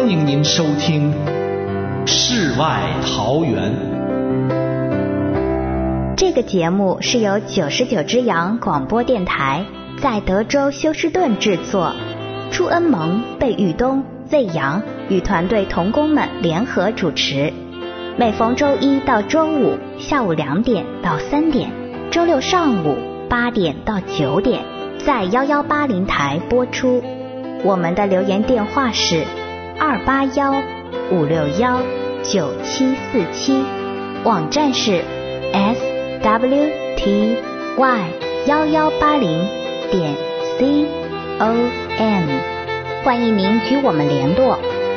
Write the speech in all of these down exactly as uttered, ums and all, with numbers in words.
迎您收听世外桃源。 这个节目是由九十九只羊广播电台在德州休斯顿制作，朱恩蒙、贝玉东、魏阳与团队同工们联合主持，每逢周一到周五下午两点到三点，周六上午八点到九点在一一八零台播出。我们的留言电话是二八幺五六幺九七四七，网站是 s w t y 一一八零点 c o m， 欢迎您与我们联络。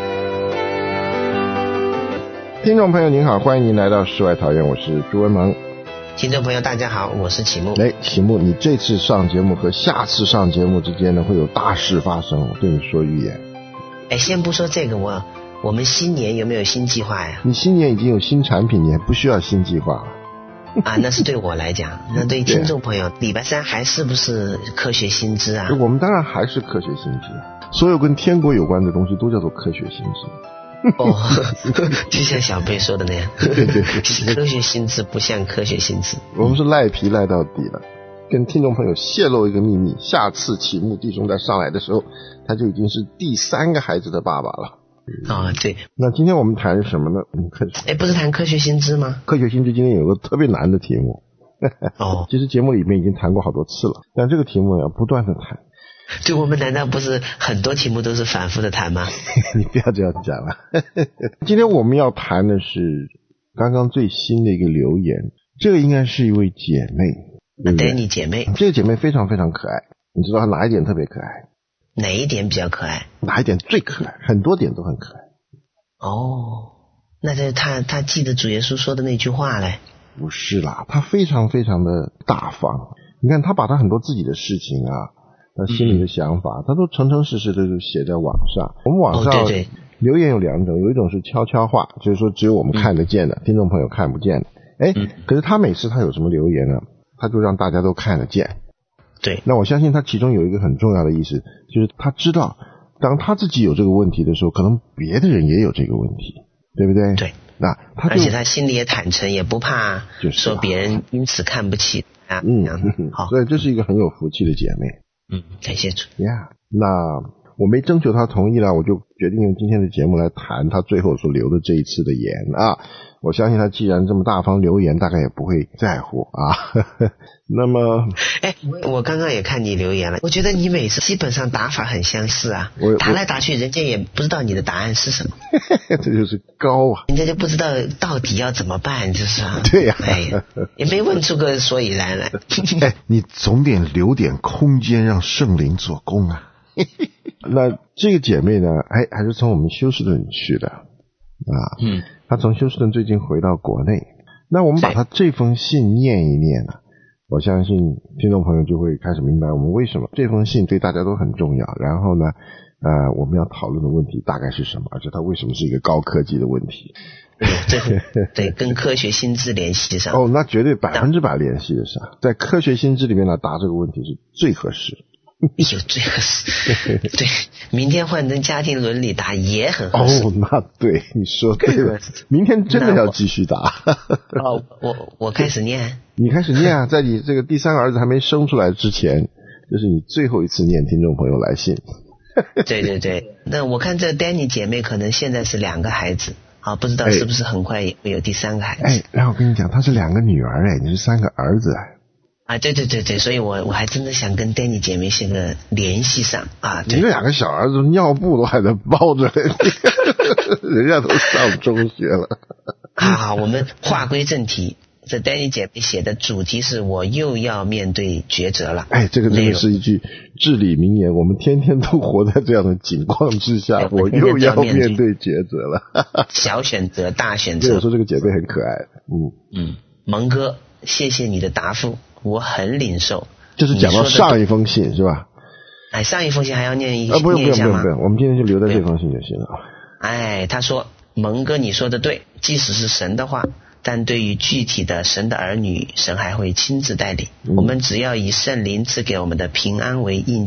听众朋友您好，欢迎您来到世外桃源，我是朱文萌。 听众朋友大家好，我是启木。 哎，启木，你这次上节目和下次上节目之间呢，会有大事发生，我对你说预言。 哎，先不说这个，我我们新年有没有新计划呀？ 你新年已经有新产品，你还不需要新计划了。 啊，那是对我来讲，那对听众朋友，礼拜三还是不是科学新知啊？ 我们当然还是科学新知，所有跟天国有关的东西都叫做科学新知。 哦，就像小贝说的那样， 对对对， 科学新知不像科学新知。 我们是赖皮赖到底了。跟听众朋友泄露一个秘密，下次启木弟兄在上来的时候，他就已经是第三个孩子的爸爸了。 啊、哦，对。 那今天我们谈什么呢？ 哎，不是谈科学新知吗？ 科学新知今天有个特别难的题目。 哦， 其实节目里面已经谈过好多次了，但这个题目要不断的谈。 对，我们难道不是很多题目都是反复的谈吗？ 你不要这样讲了。今天我们要谈的是刚刚最新的一个留言，这个应该是一位姐妹， 对你姐妹。 这个姐妹非常非常可爱，你知道她哪一点特别可爱？ 哪一点比较可爱？ 哪一点最可爱？很多点都很可爱。 哦，那这她她记得主耶稣说的那句话嘞？ 不是啦，她非常非常的大方。你看她把她很多自己的事情啊，他心里的想法，他都诚诚实实的就写在网上。我们网上留言有两种，有一种是悄悄话，就是说只有我们看得见的，嗯、听众朋友看不见的。哎、嗯，可是他每次他有什么留言呢？他就让大家都看得见。 对， 那我相信他其中有一个很重要的意思，就是他知道，当他自己有这个问题的时候，可能别的人也有这个问题，对不对？ 对。 那他而且他心里也坦诚，也不怕说别人因此看不起他。 嗯，好，所以这是一个很有福气的姐妹。 嗯，感谢主。 呀、yeah, 那我没征求他同意了，我就决定用今天的节目来谈他最后所留的这一次的言啊。我相信他既然这么大方留言，大概也不会在乎啊。那么， 哎，我刚刚也看你留言了，我觉得你每次基本上打法很相似啊，打来打去，人家也不知道你的答案是什么。 这就是高啊， 人家就不知道到底要怎么办，就是啊。 对呀、啊， 哎呀，也没问出个所以然来。 哎，你总得留点空间让圣灵做工啊。那这个姐妹呢，哎，还是从我们休斯顿去的啊。嗯，她从休斯顿最近回到国内。那我们把她这封信念一念啊，我相信听众朋友就会开始明白我们为什么这封信对大家都很重要。然后呢，呃，我们要讨论的问题大概是什么，而且它为什么是一个高科技的问题。 对对对，跟科学新知联系上。 哦，那绝对百分之百联系得上，在科学新知里面来答这个问题是最合适的。 有最合适，对，明天换成家庭伦理答也很合适。 哦，那对，你说对了，明天真的要继续答。 哦，我我开始念， 你开始念啊，在你这个第三个儿子还没生出来之前，这是你最后一次念听众朋友来信。 对对对，那我看这 Danny 姐妹可能现在是两个孩子啊，不知道是不是很快也会有第三个孩子。 哎，然后我跟你讲，她是两个女儿哎，你是三个儿子哎。 啊，对对对对，所以我我还真的想跟 Danny 姐妹先个联系上啊。 你这两个小儿子尿布都还在包着，人家都上中学了。 好好，我们话归正题。这 Danny 姐妹写的主题是我又要面对抉择了。 哎，这个真的是一句至理名言，我们天天都活在这样的境况之下，我又要面对抉择了。 小选择大选择。 对，我说这个姐妹很可爱。嗯嗯，蒙哥，谢谢你的答复，我很领受。 这是讲到上一封信是吧？ 哎，上一封信还要念一啊，不用不用不用不用，我们今天就留在这封信就行了。 哎，他说，蒙哥你说的对，即使是神的话，但对于具体的神的儿女，神还会亲自带领、嗯、我们只要以圣灵赐给我们的平安为印记，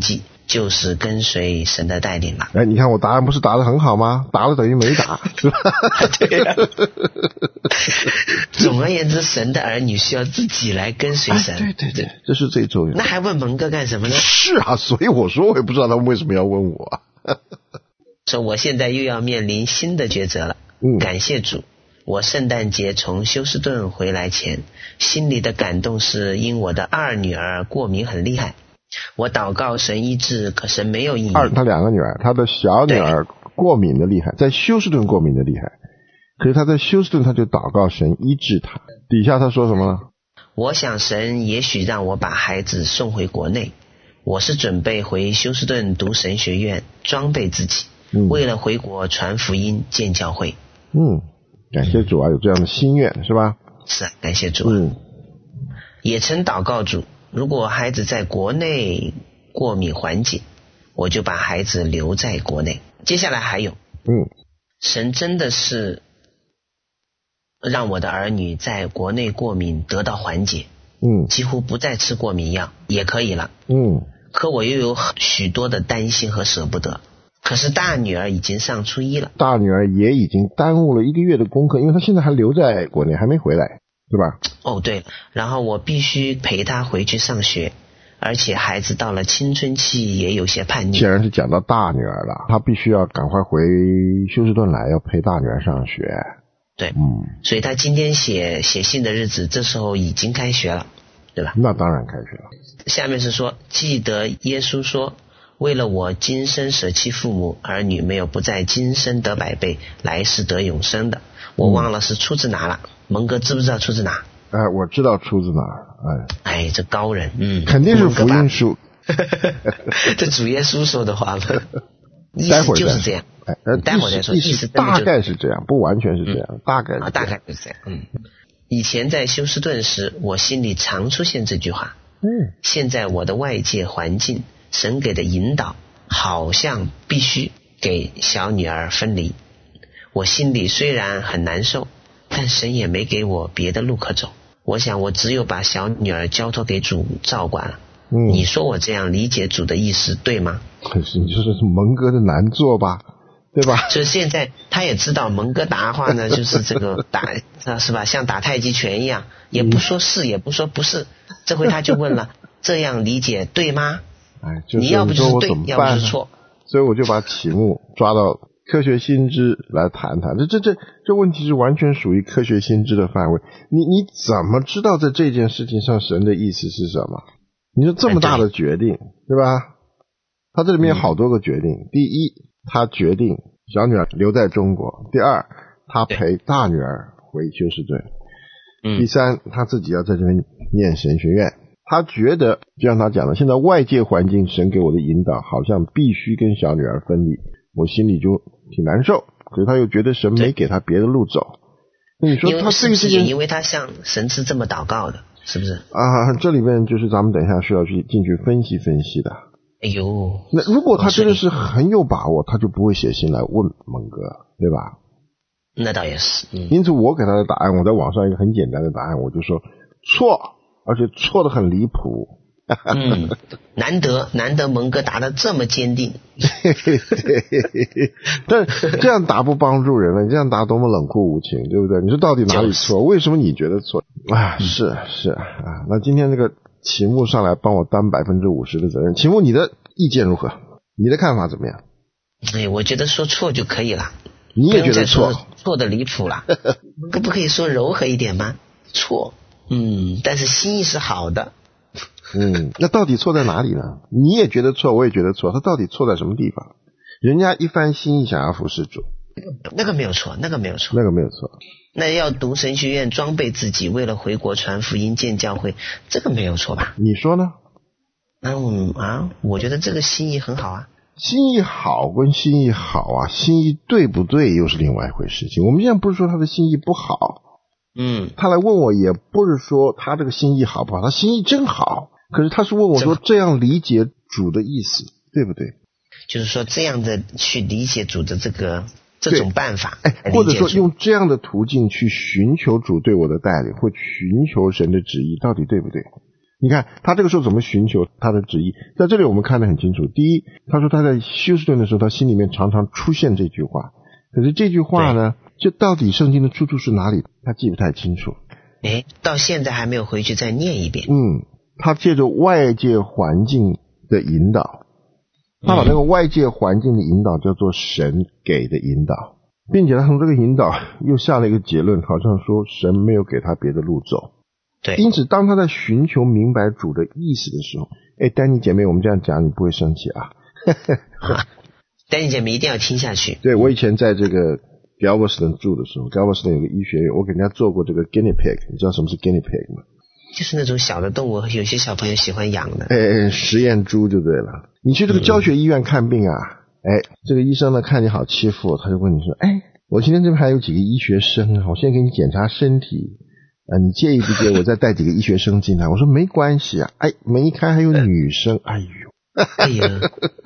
就是跟随神的带领了。 哎，你看我答案不是答得很好吗？答了等于没答，是吧？ 对呀、啊。总而言之，神的儿女需要自己来跟随神。 哎、对对对，这是最重要的。 那还问蒙哥干什么呢？ 是啊，所以我说我也不知道他们为什么要问我。 说我现在又要面临新的抉择了。 嗯， 感谢主，我圣诞节从休斯顿回来前，心里的感动是因我的二女儿过敏很厉害。我祷告神医治，可神没有应允。 二，他两个女儿，他的小女儿过敏的厉害，在休斯顿过敏的厉害，可是他在休斯顿他就祷告神医治他。底下他说什么呢？ 我想神也许让我把孩子送回国内，我是准备回休斯顿读神学院，装备自己，嗯、为了回国传福音建教会。 嗯，感谢主啊，有这样的心愿是吧？ 是啊，感谢主啊。嗯，也曾祷告主，如果孩子在国内过敏缓解，我就把孩子留在国内。接下来还有， 嗯， 神真的是让我的儿女在国内过敏得到缓解， 嗯， 几乎不再吃过敏药也可以了， 嗯， 可我又有许多的担心和舍不得。可是大女儿已经上初一了， 大女儿也已经耽误了一个月的功课，因为她现在还留在国内，还没回来，对吧？ 哦，对了，然后我必须陪她回去上学，而且孩子到了青春期也有些叛逆。 既然是讲到大女儿了，她必须要赶快回休斯顿来，要陪大女儿上学。 对， 嗯， 所以她今天写写信的日子，这时候已经开学了，对吧？ 那当然开学了。 下面是说，记得耶稣说，为了我今生舍弃父母儿女，没有不在今生得百倍，来世得永生的。我忘了是出自哪了，蒙哥知不知道出自哪？ 哎，我知道出自哪儿。哎， 哎，这高人，嗯， 肯定是福音书。 这主耶稣说的话吗？意思就是这样。 哎， 待会儿再说。 意思大概是这样，不完全是这样，嗯、大概是这样、 啊、大概是这样。嗯，以前在休斯顿时，我心里常出现这句话。 嗯， 现在我的外界环境，神给的引导，好像必须给小女儿分离。我心里虽然很难受，但神也没给我别的路可走。我想我只有把小女儿交托给主照管了。嗯，你说我这样理解主的意思对吗？ 可是你说这是蒙哥的难做吧，对吧？ 就是现在他也知道蒙哥答话呢，就是这个打是吧，像打太极拳一样，也不说是也不说不是。这回他就问了，这样理解对吗？ 哎，就是你要不就是对，要不就是错。 所以我就把题目抓到科学新知来谈谈。这这这这问题是完全属于科学新知的范围。你你怎么知道在这件事情上神的意思是什么？你说这么大的决定，对吧？他这里面有好多个决定。嗯、第一，他决定小女儿留在中国；第二，他陪大女儿回休斯顿；嗯、第三，他自己要在这边念神学院。他觉得，就像他讲的，现在外界环境神给我的引导，好像必须跟小女儿分离，我心里就挺难受。可是他又觉得神没给他别的路走。那你说他这个事情， 因为他向神是这么祷告的，是不是？ 啊，这里面就是咱们等一下需要去进去分析分析的。 哎呦， 那如果他真的是很有把握，他就不会写信来问蒙哥，对吧？ 那倒也是。嗯、 因此我给他的答案，我在网上一个很简单的答案，我就说错，而且错得很离谱。 嗯，难得难得蒙哥答得这么坚定。 但这样答不帮助人了，你这样答多么冷酷无情，对不对？你说到底哪里错？为什么你觉得错啊？是是啊，那今天这个题目上来帮我担百分之五十的责任。题目你的意见如何？你的看法怎么样？ 哎，我觉得说错就可以了。 你也觉得错？ 错的离谱了。可不可以说柔和一点吗？错，嗯，但是心意是好的。 嗯，那到底错在哪里呢？你也觉得错，我也觉得错，他到底错在什么地方？人家一番心意想要服侍主， 那个没有错，那个没有错， 那个没有错。 那要读神学院，装备自己，为了回国传福音建教会，这个没有错吧？ 你说呢？ 嗯啊，我觉得这个心意很好啊。 心意好跟心意好啊，心意对不对又是另外一回事情。我们现在不是说他的心意不好， 嗯， 他来问我也不是说他这个心意好不好，他心意真好。可是他是问我说这样理解主的意思对不对？ 就是说这样的去理解主的这个这种办法， 哎，或者说用这样的途径去寻求主对我的带领，或寻求神的旨意，到底对不对？ 你看他这个时候怎么寻求他的旨意，在这里我们看得很清楚。第一，他说他在休斯顿的时候，他心里面常常出现这句话，可是这句话呢，就到底圣经的出处是哪里，他记不太清楚。 诶，到现在还没有回去再念一遍。 嗯，他借着外界环境的引导，他把那个外界环境的引导叫做神给的引导，并且他从这个引导又下了一个结论，好像说神没有给他别的路走。 对， 因此当他在寻求明白主的意思的时候，诶，丹妮姐妹，我们这样讲你不会生气啊？ 丹妮姐妹一定要听下去。 对，我以前在这个 Galveston 住的时候， Galveston 有个医学院，我给人家做过这个 guinea pig， 你知道什么是 guinea pig 吗？ 就是那种小的动物，有些小朋友喜欢养的。 诶，实验猪就对了。你去这个教学医院看病啊，诶、嗯，这个医生呢看你好欺负，他就问你说，诶，我今天这边还有几个医学生啊，我现在给你检查身体，啊，你介意不介意我再带几个医学生进来？我说没关系啊。哎，门一开还有女生，哎呦， 哎呀，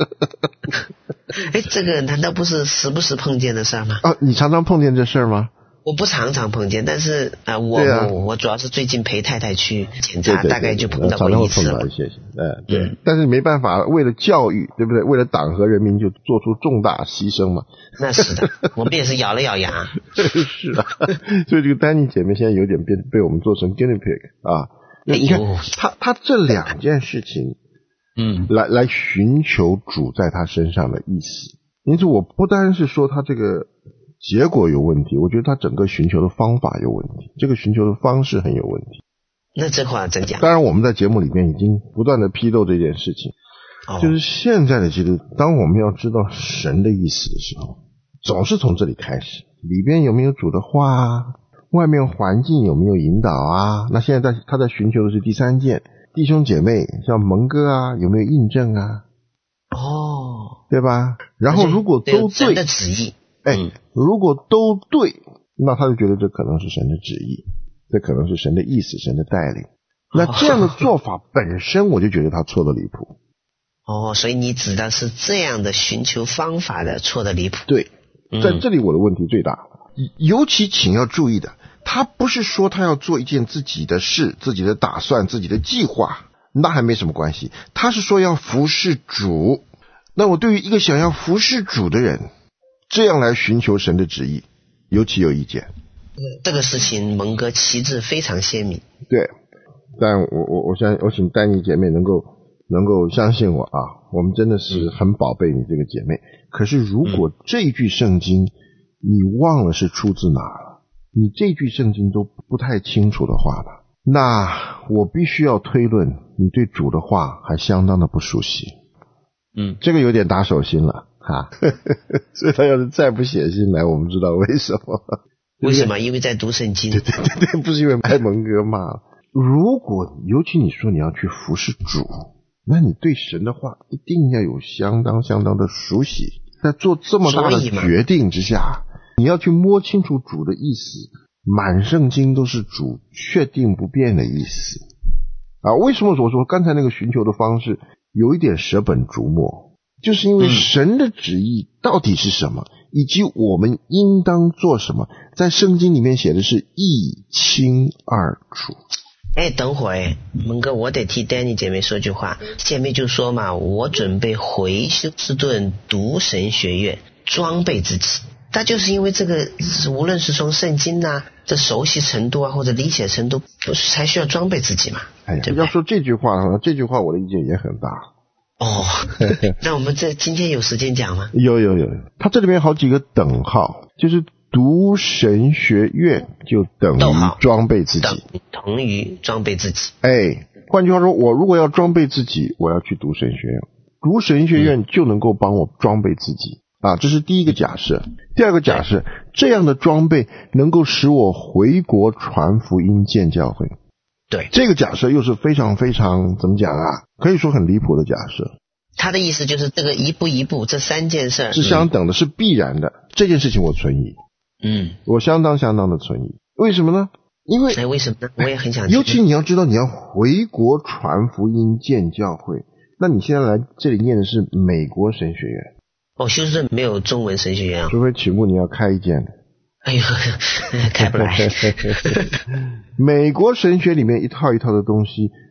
哎，这个难道不是时不时碰见的事儿吗？ 啊，你常常碰见这事儿吗？ 我不常常碰见，但是啊、呃，我、啊、我我主要是最近陪太太去检查， 对对对， 大概就碰到过一次。 常常会碰到一些，呃，对、嗯，但是没办法，为了教育，对不对？为了党和人民，就做出重大牺牲嘛。 那是的，我们也是咬了咬牙。 是啊，所以这个丹妮姐妹现在有点被被我们做成 guinea pig 啊。 哎你看，他他这两件事情，嗯，来来寻求主在他身上的意思。因此，我不单是说他这个结果有问题，我觉得他整个寻求的方法有问题，这个寻求的方式很有问题。 那这话真讲。 当然我们在节目里面已经不断的批斗这件事情、哦、就是现在的基督，当我们要知道神的意思的时候，总是从这里开始，里边有没有主的话啊，外面环境有没有引导啊。那现在在他在寻求的是第三件，弟兄姐妹像蒙哥啊有没有印证啊， 哦， 对吧？然后如果都对神的旨意， 哎、嗯，如果都对，那他就觉得这可能是神的旨意，这可能是神的意思，神的带领。那这样的做法本身我就觉得他错的离谱。 哦，所以你指的是这样的寻求方法的错的离谱。 对，在这里我的问题最大、嗯、尤其请要注意的，他不是说他要做一件自己的事，自己的打算，自己的计划，那还没什么关系。他是说要服侍主。那我对于一个想要服侍主的人，这样来寻求神的旨意，尤其有意见。 这个事情蒙哥旗帜非常鲜明。 对，但我我我相我请丹妮姐妹能够能够相信我啊，我们真的是很宝贝你这个姐妹。可是如果这句圣经你忘了是出自哪了，你这句圣经都不太清楚的话呢，那我必须要推论你对主的话还相当的不熟悉。嗯，这个有点打手心了哈，所以他要是再不写信来，我们知道为什么。 为什么？因为在读圣经。 对对对对，不是因为挨蒙哥骂。如果尤其你说你要去服侍主，那你对神的话一定要有相当相当的熟悉。在做这么大的决定之下，你要去摸清楚主的意思，满圣经都是主确定不变的意思啊。为什么我说刚才那个寻求的方式有一点舍本逐末，就是因为神的旨意到底是什么、嗯、以及我们应当做什么，在圣经里面写的是一清二楚。 哎，等会儿蒙哥，我得替丹妮姐妹说句话。姐妹就说嘛，我准备回休斯顿读神学院，装备自己。他就是因为这个，无论是从圣经啊这熟悉程度啊或者理解程度，不是才需要装备自己嘛？ 哎呀，要说这句话这句话我的意见也很大。 哦，那我们这今天有时间讲吗？ 有有有，他这里面有好几个等号，就是读神学院就等于装备自己， 等于装备自己。 哎，换句话说，我如果要装备自己，我要去读神学院，读神学院就能够帮我装备自己、嗯、啊，这是第一个假设。第二个假设，这样的装备能够使我回国传福音建教会。 对， 这个假设又是非常非常怎么讲啊？可以说很离谱的假设。 他的意思就是这个一步一步，这三件事是相等的，是必然的。这件事情我存疑，嗯，我相当相当的存疑。为什么呢？因为哎，为什么呢？我也很想。 尤其你要知道，你要回国传福音建教会，那你现在来这里念的是美国神学院。 哦，休斯顿没有中文神学院啊？ 除非曲目你要开一间的。 哎呦，开不来。 美国神学里面一套一套的东西，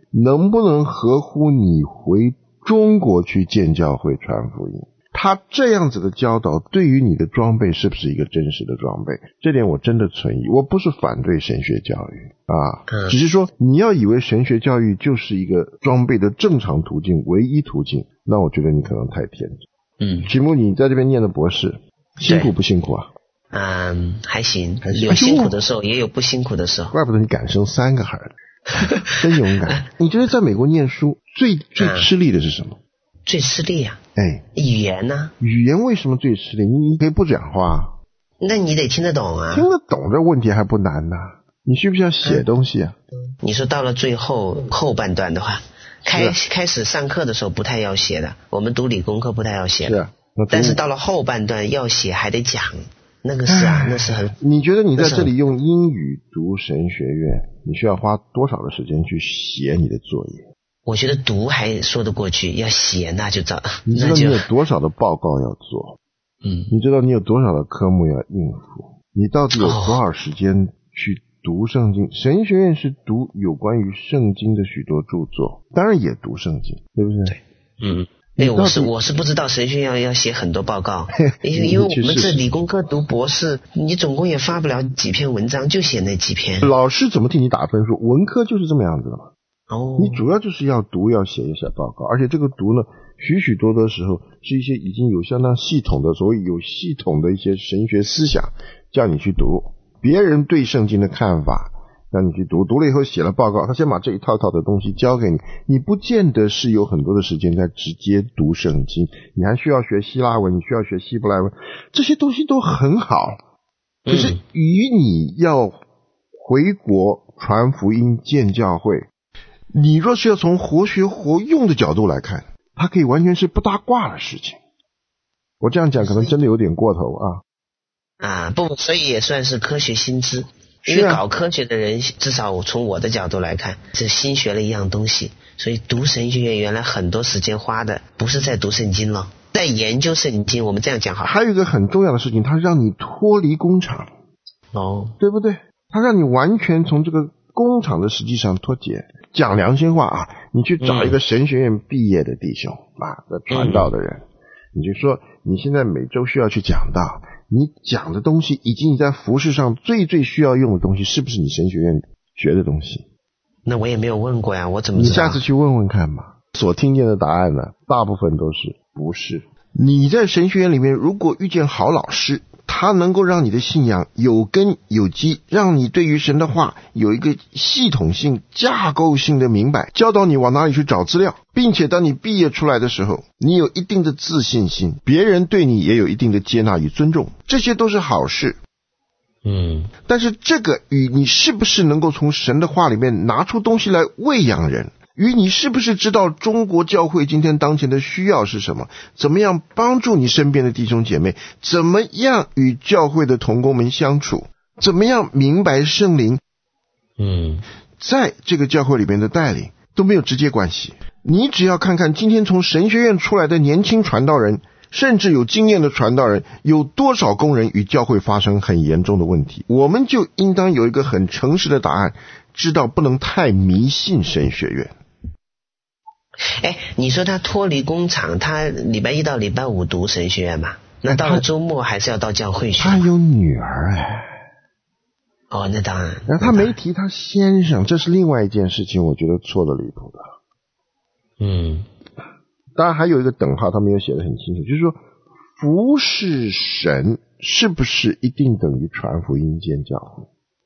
能不能合乎你回中国去建教会传福音？他这样子的教导对于你的装备是不是一个真实的装备？这点我真的存疑。我不是反对神学教育啊，只是说你要以为神学教育就是一个装备的正常途径、唯一途径，那我觉得你可能太天真。 嗯， 启木，你在这边念的博士，辛苦不辛苦啊？ 嗯，还行， 还行， 有辛苦的时候，也有不辛苦的时候。 怪不得你敢生三个孩子，真勇敢。你觉得在美国念书最最吃力的是什么？嗯、 最吃力啊？ 哎， 语言呢、啊？ 语言为什么最吃力？你可以不讲话， 那你得听得懂啊。 听得懂这问题还不难呢、啊。你需不需要写东西啊？ 嗯、你说到了最后后半段的话，开开始上课的时候不太要写的，我们读理工科不太要写的。 是啊， 但是到了后半段要写还得讲，那个是啊，那是很。 你觉得你在这里用英语读神学院，你需要花多少的时间去写你的作业？ 我觉得读还说得过去，要写那就早。 你知道你有多少的报告要做？ 嗯， 你知道你有多少的科目要应付？你到底有多少时间去读圣经？哦、神学院是读有关于圣经的许多著作，当然也读圣经，对不对？ 对，嗯。哎，我是我是不知道神学院要写很多报告，因为因为我们这理工科读博士，你总共也发不了几篇文章，就写那几篇。 老师怎么替你打分数？文科就是这么样子的嘛。 哦， 你主要就是要读，要写一写报告，而且这个读呢，许许多多时候是一些已经有相当系统的，所谓有系统的一些神学思想，叫你去读别人对圣经的看法。让你去读，读了以后写了报告，他先把这一套套的东西交给你，你不见得是有很多的时间在直接读圣经，你还需要学希腊文，你需要学希伯来文，这些东西都很好，可是与你要回国传福音建教会，你若是要从活学活用的角度来看，它可以完全是不搭卦的事情。我这样讲可能真的有点过头啊啊，不，所以也算是科学新知。因为搞科学的人，至少从我的角度来看，是新学了一样东西。所以读神学院原来很多时间花的不是在读圣经了，在研究圣经。我们这样讲好。 还有一个很重要的事情，它让你脱离工厂， 哦， 对不对？它让你完全从这个工厂的实际上脱节。讲良心话啊，你去找一个神学院毕业的弟兄、嗯、啊，传道的人、嗯，你就说你现在每周需要去讲道。你讲的东西以及你在服事上最最需要用的东西，是不是你神学院学的东西？ 那我也没有问过呀，我怎么知道？ 你下次去问问看嘛。所听见的答案呢，大部分都是不是。你在神学院里面如果遇见好老师，他能够让你的信仰有根有基，让你对于神的话有一个系统性架构性的明白，教导你往哪里去找资料，并且当你毕业出来的时候，你有一定的自信心，别人对你也有一定的接纳与尊重，这些都是好事。 嗯， 但是这个与你是不是能够从神的话里面拿出东西来喂养人，与你是不是知道中国教会今天当前的需要是什么，怎么样帮助你身边的弟兄姐妹，怎么样与教会的同工们相处，怎么样明白圣灵嗯， 在这个教会里面的带领都没有直接关系。你只要看看今天从神学院出来的年轻传道人，甚至有经验的传道人，有多少工人与教会发生很严重的问题，我们就应当有一个很诚实的答案，知道不能太迷信神学院。 哎，你说他脱离工厂，他礼拜一到礼拜五读神学院嘛？那到了周末还是要到教会去？ 他有女儿哎。 哦，那当然。 然后他没提他先生，这是另外一件事情，我觉得错的离谱的。 嗯， 当然还有一个等号，他没有写得很清楚，就是说服侍神是不是一定等于传福音建教会？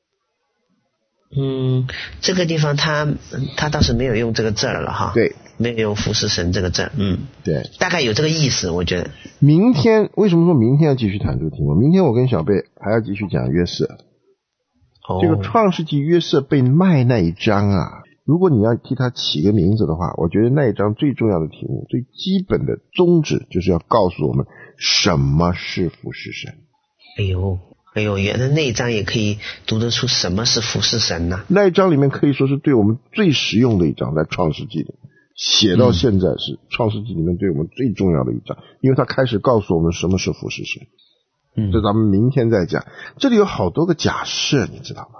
嗯，这个地方他他倒是没有用这个字儿了哈。 对， 没有用服侍神这个字儿。嗯， 对， 大概有这个意思，我觉得。 明天为什么说明天要继续谈这个题目？明天我跟小贝还要继续讲约瑟。 哦， 这个创世纪约瑟被卖那一章啊，如果你要替他起个名字的话，我觉得那一章最重要的题目，最基本的宗旨就是要告诉我们什么是服侍神。 哎呦。哎呦，原来那一章也可以读得出什么是服侍神呢、啊？ 那一章里面可以说是对我们最实用的一章，在创世纪里写到现在是创世纪里面对我们最重要的一章，因为它开始告诉我们什么是服侍神。嗯，这咱们明天再讲。这里有好多个假设，你知道吗？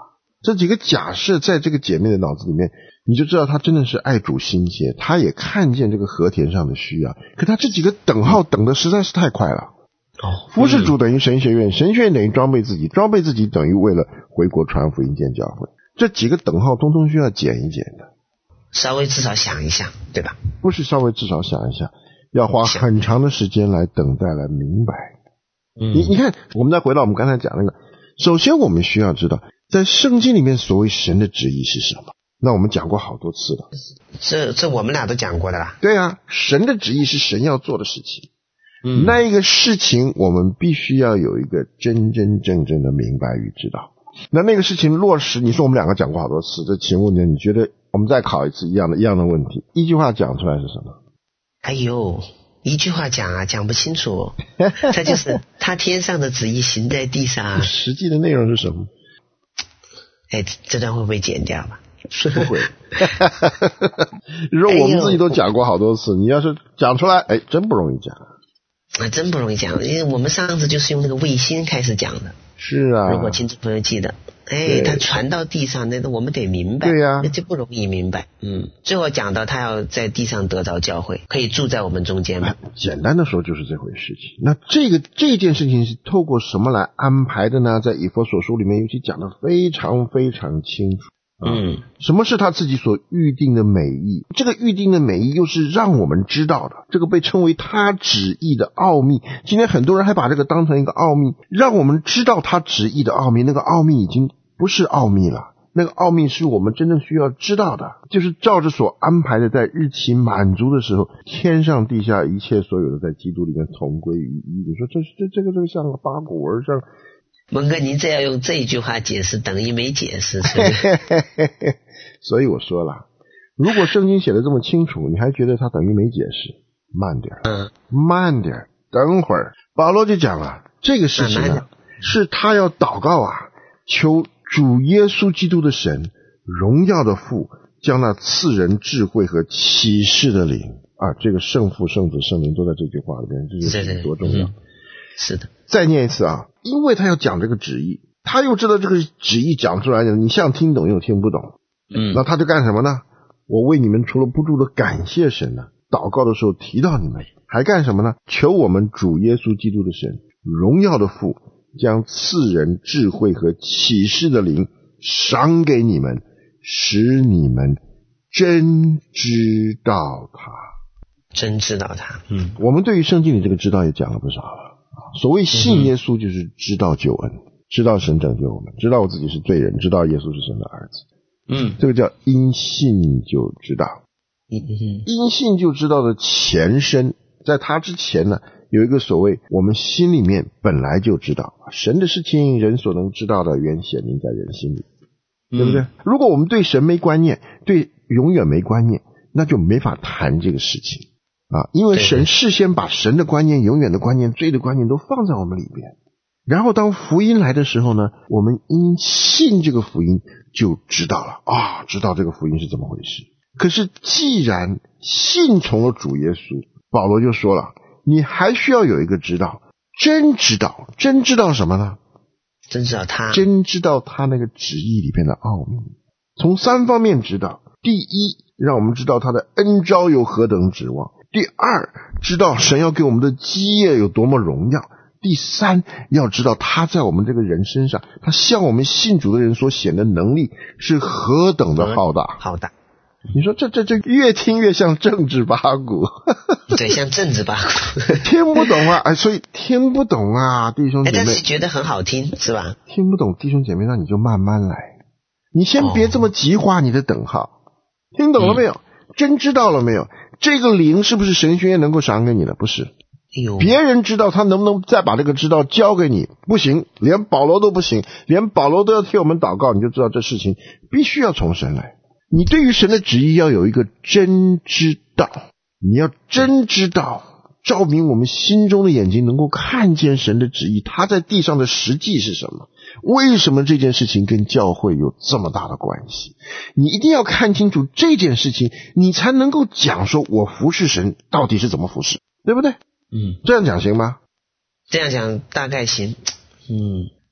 这几个假设在这个姐妹的脑子里面，你就知道她真的是爱主心切，她也看见这个和田上的需要，可她这几个等号等的实在是太快了。 哦， 服侍主等于神学院，神学院等于装备自己，装备自己等于为了回国传福音建教会，这几个等号通通需要减一减的。 稍微至少想一想，对吧？ 不是稍微至少想一下，要花很长的时间来等待来明白。嗯，你你看，我们再回到我们刚才讲那个，首先我们需要知道，在圣经里面所谓神的旨意是什么。那我们讲过好多次了， 这这我们俩都讲过的啦。 对啊，神的旨意是神要做的事情。嗯，那一个事情我们必须要有一个真真正正的明白与知道。那那个事情落实，你说我们两个讲过好多次，这请问你，你觉得我们再考一次一样的一样的问题，一句话讲出来是什么？ 哎呦，一句话讲啊，讲不清楚。他就是他天上的旨意行在地上。 实际的内容是什么？ 哎，这段会不会剪掉吧？ 不会。你说我们自己都讲过好多次，你要是讲出来，哎，真不容易讲。 啊，真不容易讲，因为我们上次就是用那个卫星开始讲的。 是啊， 如果听众朋友记得，哎，他传到地上，那我们得明白。 对呀、啊， 那就不容易明白。嗯，最后讲到他要在地上得着教会，可以住在我们中间嘛。 简单的说就是这回事情。那这个这件事情是透过什么来安排的呢？在以弗所书里面尤其讲得非常非常清楚。嗯，什么是他自己所预定的美意？这个预定的美意又是让我们知道的，这个被称为他旨意的奥秘。今天很多人还把这个当成一个奥秘，让我们知道他旨意的奥秘。那个奥秘已经不是奥秘了，那个奥秘是我们真正需要知道的，就是照着所安排的，在日期满足的时候，天上地下一切所有的在基督里面同归于一。你说这这这个这个像个八股文上。 文哥，您这要用这一句话解释，等于没解释。 所以我说了，如果圣经写的这么清楚，你还觉得它等于没解释，慢点，嗯，慢点，等会儿。保罗就讲了，这个事情啊，是他要祷告啊，求主耶稣基督的神，荣耀的父，将那赐人智慧和启示的灵啊，这个圣父、圣子、圣灵都在这句话里面，这就是多重要。 是的， 再念一次啊，因为他要讲这个旨意，他又知道这个旨意讲出来的，你像听懂又听不懂，嗯，那他就干什么呢？我为你们除了不住的感谢神呢，祷告的时候提到你们，还干什么呢？求我们主耶稣基督的神，荣耀的父，将赐人智慧和启示的灵赏给你们，使你们真知道他， 真知道他。嗯， 我们对于圣经里这个知道也讲了不少了。所谓信耶稣就是知道救恩，知道神拯救我们，知道我自己是罪人，知道耶稣是神的儿子。嗯，这个叫因信就知道。因信就知道的前身，在他之前呢，有一个所谓我们心里面本来就知道神的事情，人所能知道的原显明在人心里，对不对？如果我们对神没观念，对永远没观念，那就没法谈这个事情啊，因为神事先把神的观念、永远的观念、罪的观念都放在我们里边，然后当福音来的时候呢，我们因信这个福音就知道了啊，知道这个福音是怎么回事。可是既然信从了主耶稣，保罗就说了，你还需要有一个知道，真知道，真知道什么呢？ 真知道他， 真知道他那个旨意里边的奥秘。从三方面知道：第一，让我们知道他的恩召有何等指望；第二，知道神要给我们的基业有多么荣耀；第三，要知道他在我们这个人身上，他向我们信主的人所显的能力是何等的浩大。 浩大。 你说这这这越听越像政治八股。 对，像政治八股。 听不懂啊，哎，所以听不懂啊，弟兄姐妹。 但是觉得很好听，是吧？ 听不懂，弟兄姐妹，那你就慢慢来。你先别这么急画你的等号。哦、听懂了没有、嗯？真知道了没有？这个灵是不是神学院能够赏给你的？不是。 哎呦， 别人知道，他能不能再把这个知道交给你？不行，连保罗都不行，连保罗都要替我们祷告，你就知道这事情必须要从神来。你对于神的旨意要有一个真知道，你要真知道，照明我们心中的眼睛，能够看见神的旨意，他在地上的实际是什么？为什么这件事情跟教会有这么大的关系？你一定要看清楚这件事情，你才能够讲说我服侍神到底是怎么服侍，对不对？嗯，这样讲行吗？ 这样讲大概行。嗯，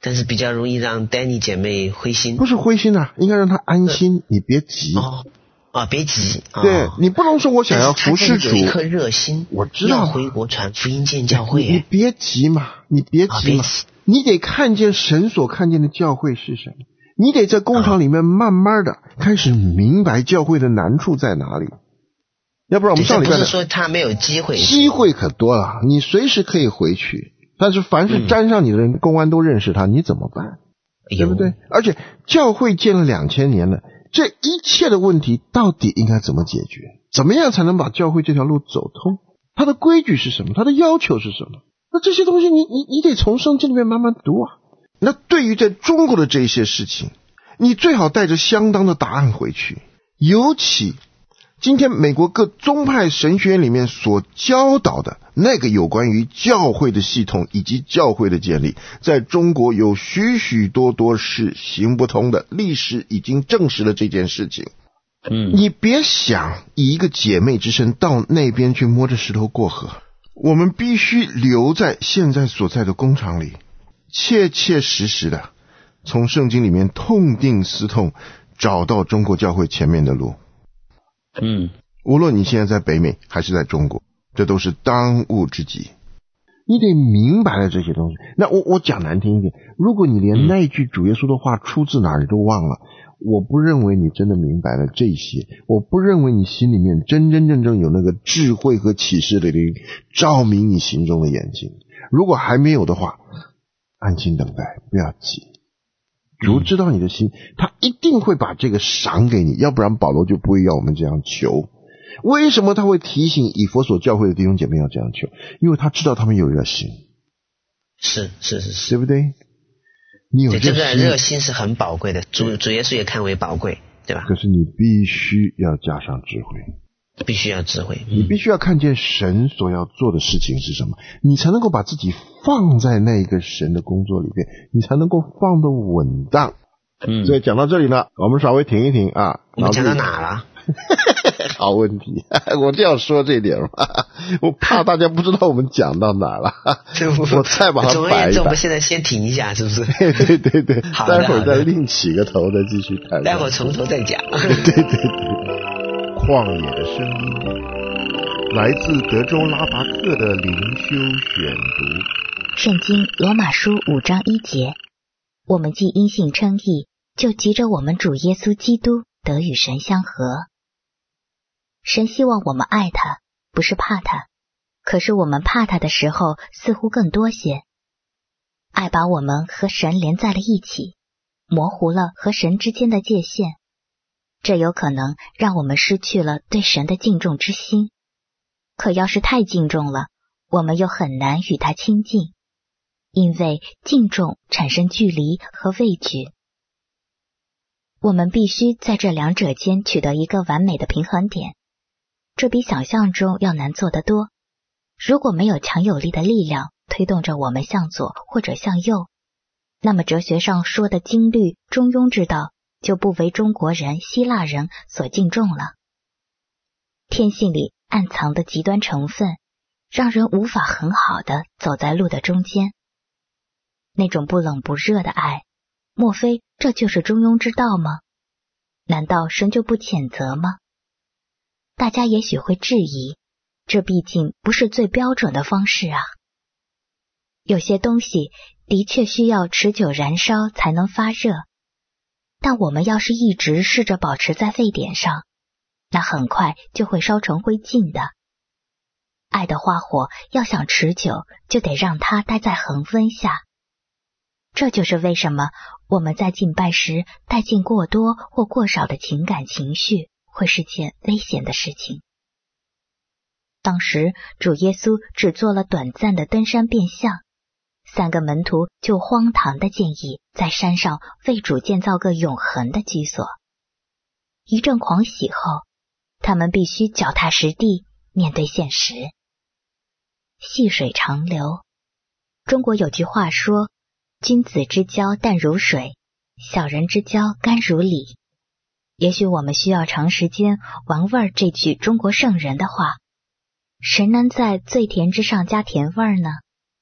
但是比较容易让丹妮姐妹灰心。 不是灰心啊，应该让她安心，呃、你别急。 哦啊，别急。 对、 哦、 你不能说我想要服侍主， 有一颗热心， 我知道要回国传福音建教会。 你, 你别急嘛，你别急嘛、哦，你得看见神所看见的教会是什么。你得在工厂里面慢慢的开始明白教会的难处在哪里。要不然我们上礼拜的不是说他没有机会， 机会可多了，你随时可以回去。但是凡是沾上你的人，嗯、公安都认识他，你怎么办？对不对？而且教会建了两千年了。这一切的问题到底应该怎么解决？怎么样才能把教会这条路走通？它的规矩是什么？它的要求是什么？那这些东西你你你得从圣经里面慢慢读啊。那对于在中国的这些事情，你最好带着相当的答案回去。尤其今天美国各宗派神学院里面所教导的那个有关于教会的系统以及教会的建立，在中国有许许多多是行不通的，历史已经证实了这件事情。嗯，你别想以一个姐妹之身到那边去摸着石头过河，我们必须留在现在所在的工厂里，切切实实的从圣经里面痛定思痛，找到中国教会前面的路。嗯，无论你现在在北美还是在中国，这都是当务之急。你得明白了这些东西。那我我讲难听一点，如果你连那句主耶稣的话出自哪里都忘了，我不认为你真的明白了这些，我不认为你心里面真真正正有那个智慧和启示的灵照明你心中的眼睛。如果还没有的话，安心等待，不要急。主知道你的心，他一定会把这个赏给你，要不然保罗就不会要我们这样求。为什么他会提醒以弗所教会的弟兄姐妹要这样求？因为他知道他们有热心。 是是是是， 对不对？你有热心， 这个热心是很宝贵的，主主耶稣也看为宝贵，对吧？ 可是你必须要加上智慧， 必须要智慧， 你必须要看见神所要做的事情是什么，你才能够把自己放在那个神的工作里面，你才能够放得稳当。嗯，所以讲到这里呢，我们稍微停一停啊。 我们讲到哪了？ 好问题，我就要说这点嘛，我怕大家不知道我们讲到哪了，我再把它摆一摆。 总而言之，我们现在先停一下，是不是？ 对对对对，待会儿再另起个头再继续谈。 待会儿从头再讲。 对对对，旷野的声音，来自德州拉拔克的灵修选读。 圣经罗马书五章一节，我们既因信称义，就急着我们主耶稣基督得与神相合。神希望我们爱他，不是怕他，可是我们怕他的时候似乎更多些。爱把我们和神连在了一起，模糊了和神之间的界限，这有可能让我们失去了对神的敬重之心。可要是太敬重了，我们又很难与他亲近，因为敬重产生距离和畏惧。我们必须在这两者间取得一个完美的平衡点，这比想象中要难做得多。如果没有强有力的力量推动着我们向左或者向右，那么哲学上说的经律中庸之道就不为中国人、希腊人所敬重了。天性里暗藏的极端成分，让人无法很好的走在路的中间。那种不冷不热的爱，莫非这就是中庸之道吗？难道神就不谴责吗？大家也许会质疑，这毕竟不是最标准的方式啊。有些东西的确需要持久燃烧才能发热，但我们要是一直试着保持在沸点上，那很快就会烧成灰烬的。爱的花火要想持久，就得让它待在恒温下。这就是为什么我们在敬拜时带进过多或过少的情感情绪会是件危险的事情。当时主耶稣只做了短暂的登山变相，三个门徒就荒唐地建议在山上为主建造个永恒的居所。一阵狂喜后，他们必须脚踏实地面对现实。细水长流，中国有句话说，君子之交淡如水，小人之交甘如醴。也许我们需要长时间玩味这句中国圣人的话。谁能在最甜之上加甜味呢？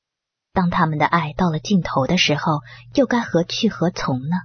当他们的爱到了尽头的时候，又该何去何从呢？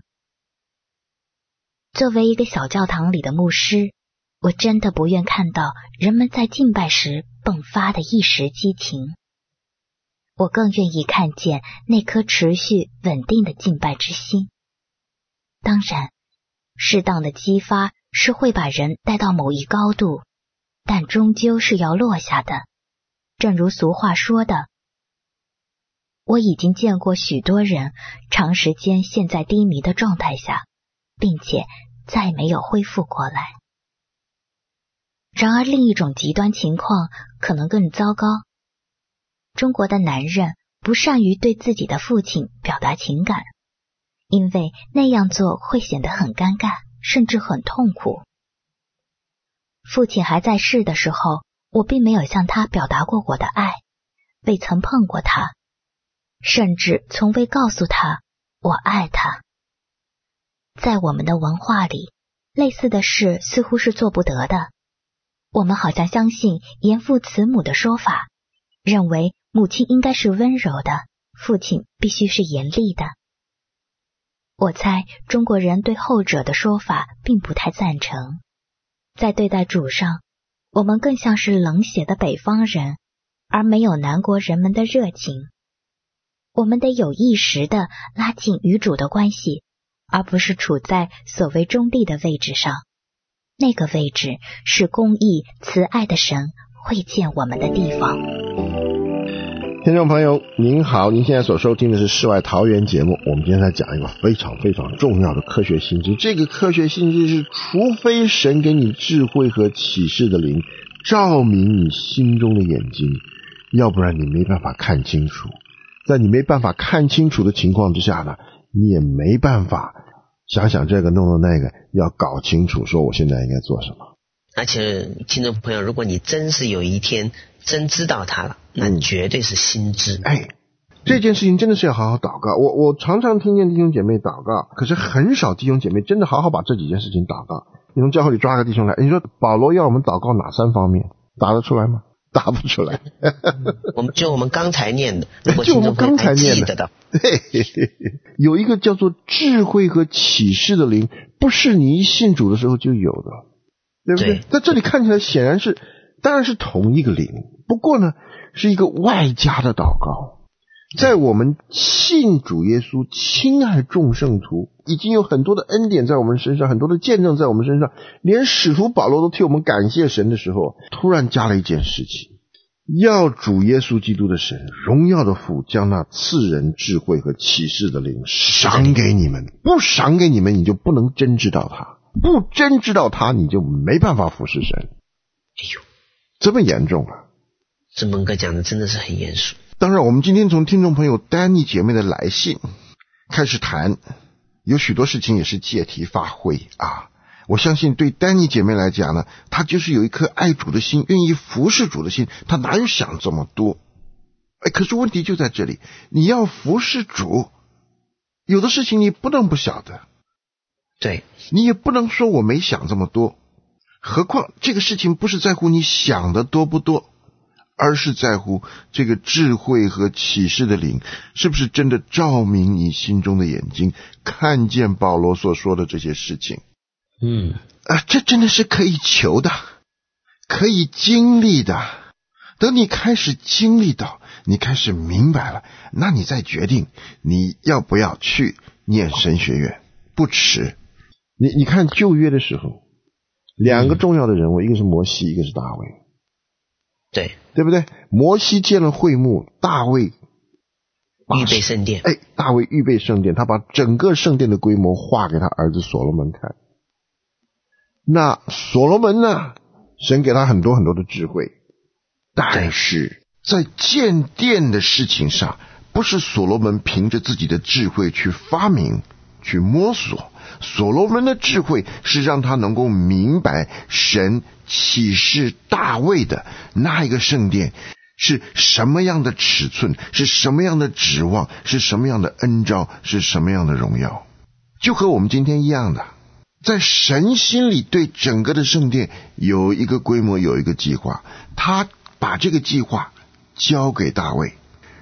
作为一个小教堂里的牧师，我真的不愿看到人们在敬拜时迸发的一时激情。我更愿意看见那颗持续稳定的敬拜之心。当然，适当的激发是会把人带到某一高度，但终究是要落下的。正如俗话说的，我已经见过许多人长时间陷在低迷的状态下，并且再没有恢复过来。然而另一种极端情况可能更糟糕。中国的男人不善于对自己的父亲表达情感，因为那样做会显得很尴尬，甚至很痛苦。父亲还在世的时候，我并没有向他表达过我的爱，未曾碰过他，甚至从未告诉他我爱他。在我们的文化里，类似的事似乎是做不得的。我们好像相信严父慈母的说法，认为母亲应该是温柔的，父亲必须是严厉的。我猜中国人对后者的说法并不太赞成。在对待主上，我们更像是冷血的北方人，而没有南国人们的热情。我们得有意识地拉近与主的关系，而不是处在所谓中立的位置上。那个位置是公义慈爱的神会见我们的地方。 听众朋友您好，您现在所收听的是世外桃源节目。我们今天在讲一个非常非常重要的科学性质。这个科学性质是，除非神给你智慧和启示的灵，照明你心中的眼睛，要不然你没办法看清楚。在你没办法看清楚的情况之下呢，你也没办法想想这个弄弄那个，要搞清楚说我现在应该做什么。 而且听众朋友，如果你真是有一天真知道它了，那绝对是新知。 嗯、哎，这件事情真的是要好好祷告。我我常常听见弟兄姐妹祷告，可是很少弟兄姐妹真的好好把这几件事情祷告。你从教会里抓个弟兄来，你说保罗要我们祷告哪三方面？答得出来吗？答不出来。 我们就我们刚才念的， 就我们刚才念的， 的对，有一个叫做智慧和启示的灵，不是你一信主的时候就有的，对不对？在这里看起来显然是，当然是同一个灵，不过呢，是一个外加的祷告。在我们信主耶稣、亲爱众圣徒，已经有很多的恩典在我们身上，很多的见证在我们身上，连使徒保罗都替我们感谢神的时候，突然加了一件事情，要主耶稣基督的神，荣耀的父，将那赐人智慧和启示的灵赏给你们。不赏给你们，你就不能真知道他；不真知道他，你就没办法服侍神。 哎呦， 这么严重啊！ 这蒙哥讲的真的是很严肃。 当然，我们今天从听众朋友丹妮姐妹的来信开始谈，有许多事情也是借题发挥啊。我相信对丹妮姐妹来讲呢，她就是有一颗爱主的心，愿意服侍主的心，她哪有想这么多？哎，可是问题就在这里，你要服侍主，有的事情你不能不晓得， 对， 你也不能说我没想这么多。何况这个事情不是在乎你想的多不多，而是在乎这个智慧和启示的灵是不是真的照明你心中的眼睛，看见保罗所说的这些事情。 嗯， 啊，这真的是可以求的，可以经历的。等你开始经历到，你开始明白了，那你再决定你要不要去念神学院，不迟。你你看旧约的时候，两个重要的人物，嗯、一个是摩西，一个是大卫。 对， 对不对？摩西建了会幕，大卫预备圣殿。 哎，大卫预备圣殿，他把整个圣殿的规模画给他儿子所罗门看。那所罗门呢，神给他很多很多的智慧，但是在建殿的事情上，不是所罗门凭着自己的智慧去发明、去摸索。所罗门的智慧是让他能够明白神启示大卫的那一个圣殿是什么样的尺寸，是什么样的指望，是什么样的恩召，是什么样的荣耀。就和我们今天一样的，在神心里对整个的圣殿有一个规模，有一个计划，他把这个计划交给大卫，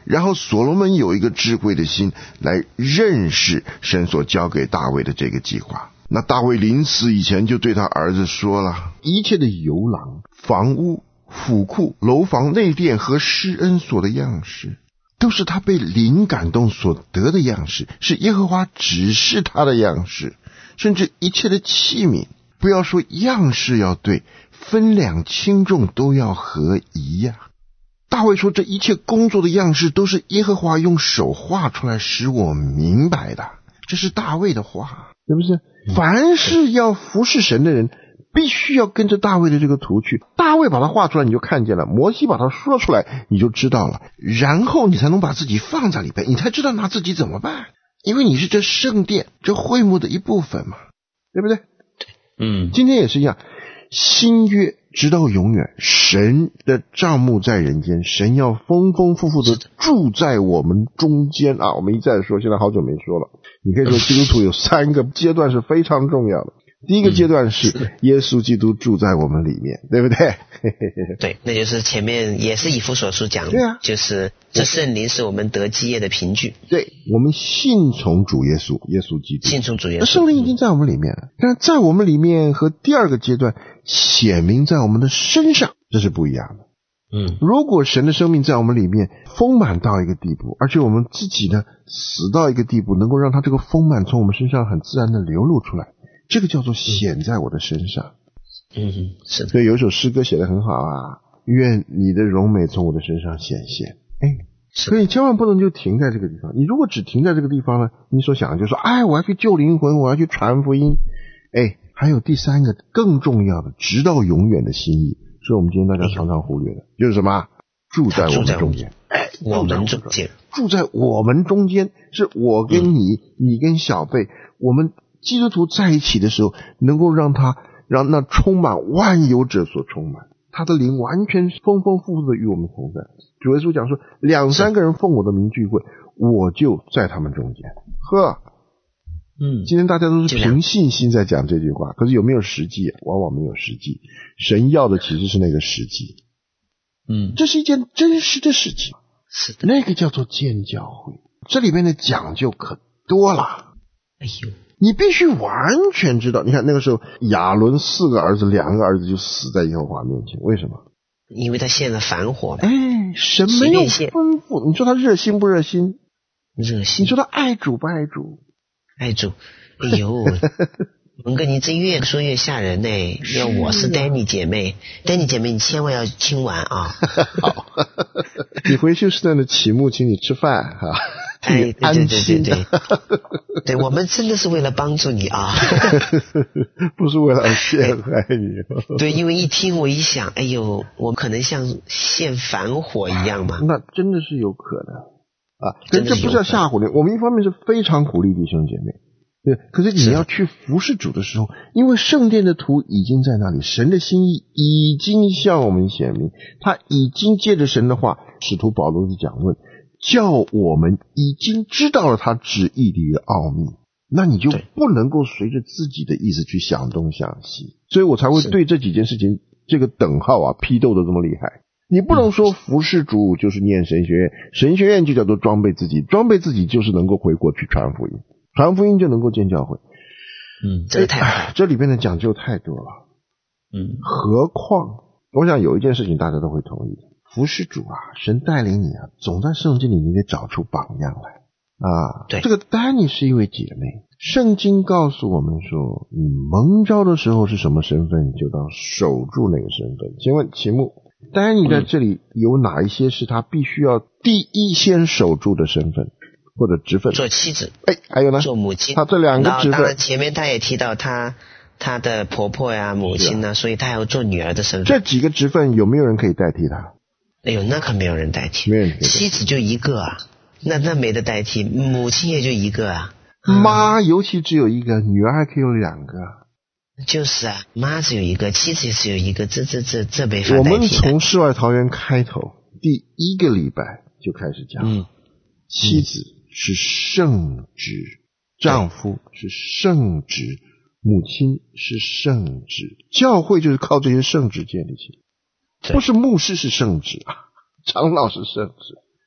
然后所罗门有一个智慧的心来认识神所交给大卫的这个计划。那大卫临死以前就对他儿子说了，一切的游廊、房屋、府库、楼房、内殿和施恩所的样式，都是他被灵感动所得的样式，是耶和华指示他的样式。甚至一切的器皿，不要说样式要对，分量轻重都要合宜呀、啊。大卫说，这一切工作的样式都是耶和华用手画出来使我明白的，这是大卫的话，对不是？凡是要服侍神的人，必须要跟着大卫的这个图去。大卫把它画出来，你就看见了；摩西把它说出来，你就知道了。然后你才能把自己放在里边，你才知道拿自己怎么办。因为你是这圣殿、这会幕的一部分嘛，对不对？ 嗯， 今天也是一样，新约直到永远，神的帐幕在人间，神要丰丰富富的住在我们中间啊！我们一再说，现在好久没说了。你可以说基督徒有三个阶段是非常重要的。第一个阶段是耶稣基督住在我们里面，对不对？ 对，那就是前面也是以弗所书讲的， 对啊， 就是这圣灵是我们得基业的凭据。 对，我们信从主耶稣，耶稣基督， 信从主耶稣， 圣灵已经在我们里面了。但在我们里面和第二个阶段显明在我们的身上，这是不一样的。 嗯， 如果神的生命在我们里面丰满到一个地步，而且我们自己呢死到一个地步，能够让它这个丰满从我们身上很自然的流露出来，这个叫做显在我的身上。 嗯，是的。 所以有一首诗歌写得很好啊，愿你的荣美从我的身上显现。哎，所以千万不能就停在这个地方。你如果只停在这个地方呢，你所想的就是说，哎，我要去救灵魂，我要去传福音。哎，还有第三个更重要的，直到永远的心意，是我们今天大家常常忽略的，就是什么？住在我们中间。哎， 我们中间， 住在我们中间，是我跟你，嗯、你跟小贝，我们基督徒在一起的时候，能够让他让那充满万有者所充满，他的灵完全丰丰富富的与我们同在。主耶稣讲说，两三个人奉我的名聚会，我就在他们中间。呵，嗯，今天大家都是凭信心在讲这句话，可是有没有实际？往往没有实际。神要的其实是那个实际。嗯，这是一件真实的事情。 是的， 那个叫做建教会，这里面的讲究可多了。 哎呦， 你必须完全知道。你看那个时候，亚伦四个儿子，两个儿子就死在耶和华面前，为什么？ 因为他献了反火。 哎，神没有吩咐，你说他热心不热心？ 热心。 你说他爱主不爱主？ 爱主。哎呦，文哥，你这越说越吓人呢、欸。要我是丹妮姐妹，丹妮姐妹，你千万要听完啊！ 好，你回休斯顿的启幕，请你吃饭哈。 哎，对对对对对，对，我们真的是为了帮助你啊， 不是为了陷害你。 对，因为一听我一想，哎呦，我可能像现反火一样嘛。 那真的是有可能啊，可是这不是要吓唬你。我们一方面是非常鼓励弟兄姐妹。对，可是你要去服侍主的时候，因为圣殿的图已经在那里，神的心意已经向我们显明，他已经借着神的话，使徒保罗的讲论，叫我们已经知道了他旨意里的奥秘，那你就不能够随着自己的意思去想东想西，所以我才会对这几件事情这个等号啊批斗的这么厉害。你不能说服侍主就是念神学院，神学院就叫做装备自己，装备自己就是能够回国去传福音。传福音就能够建教会， 嗯，这个太好， 这里边的讲究太多了， 嗯， 何况我想有一件事情大家都会同意，服侍主啊，神带领你啊，总在圣经里你得找出榜样来啊。 对， 这个丹妮是一位姐妹，圣经告诉我们说，你蒙召的时候是什么身份，就当守住那个身份。请问题目，丹妮在这里有哪一些是她必须要第一先守住的身份？或者职分， 做妻子， 哎，还有呢， 做母亲。 他这两个职分， 当然前面他也提到他他的婆婆呀、母亲呢、啊，所以他还要做女儿的身份。 这几个职分有没有人可以代替他？ 哎呦，那可没有人代替， 没有人可以代替。 妻子就一个啊，那那没得代替，母亲也就一个啊。 妈尤其只有一个，女儿还可以有两个。 就是啊，妈只有一个，妻子也只有一个，这这这这没法代替的。 我们从世外桃源开头第一个礼拜就开始讲， 嗯， 妻子是圣职，丈夫是圣职，母亲是圣职，教会就是靠这些圣职建立起来，不是牧师是圣职啊，长老是圣职，